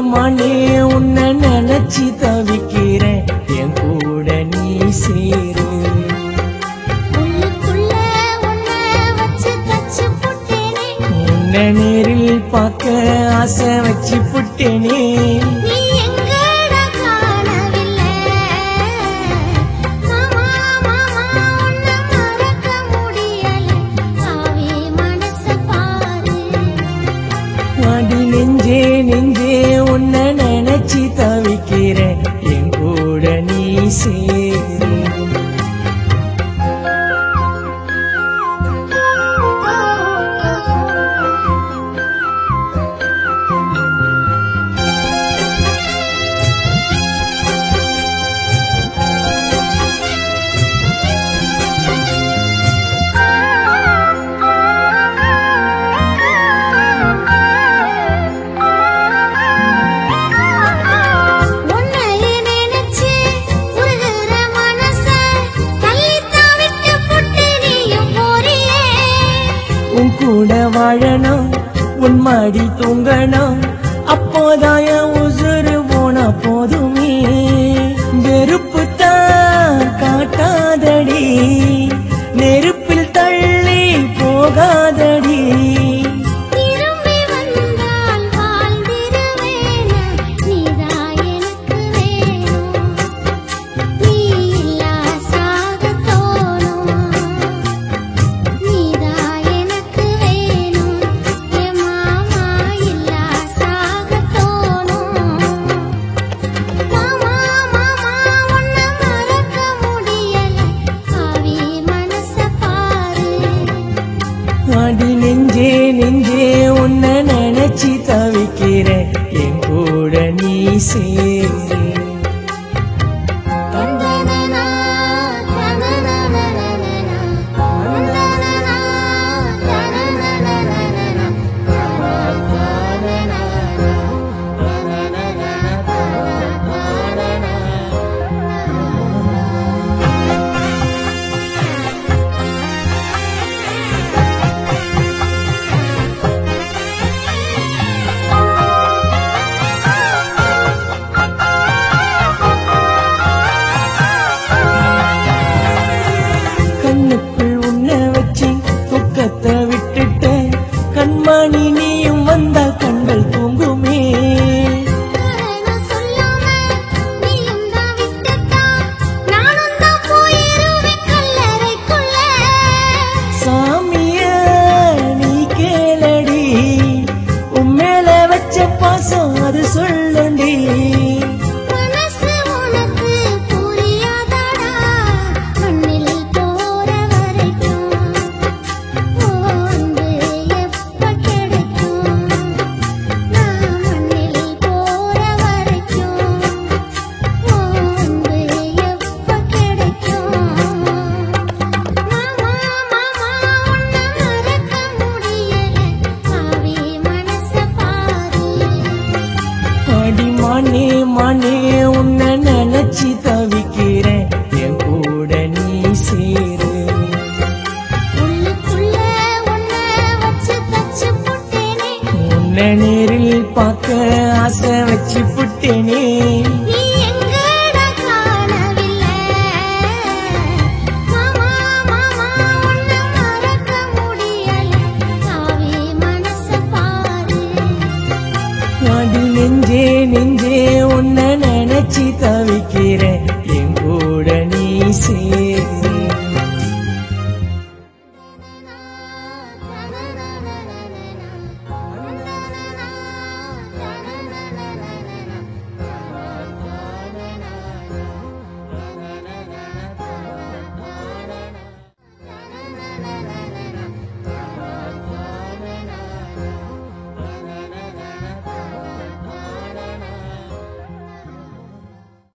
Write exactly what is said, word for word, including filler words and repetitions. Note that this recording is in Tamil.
மானே உன்னை நினைச்சி தவிக்கிறேன் என் கூட நீ சேரு உன்னை நேரில் பார்க்க ஆசை வச்சு புட்டேனே நெஞ்சே நெஞ்சே உன்னை நினைச்சி தவிக்கிறேன் என் கூட நீ சேரு உன் கூட வாழணும் உன் மாடி தூங்கணும் அப்போதான் என் உசுறு போன போதுமே வெறுப்பு தான் காட்டாதடி நெருப்பில் தள்ளி போகாதடி அடி நெஞ்சே நெஞ்சே உன்னை நினைச்சி தவிக்கிறேன் என் கூட நீ சேரு கண்ணுக்குள் உன்னை வச்சு துக்கத்தை விட்டுட்டேன் கண்மணி நீயும் வந்தா கண்கள் தூங்குமே சாமிய நீ கேளடி உன் மேல வச்ச பாசம் அது சொல்லண்டி மானே மானே உன்னை நினைச்சி தவிக்கிறேன் என் கூட நீ சேரு உன்னை நேரில் பார்க்க ஆசை வச்சு புட்டேனே நெஞ்சே நெஞ்சே உன்னை நினைச்சி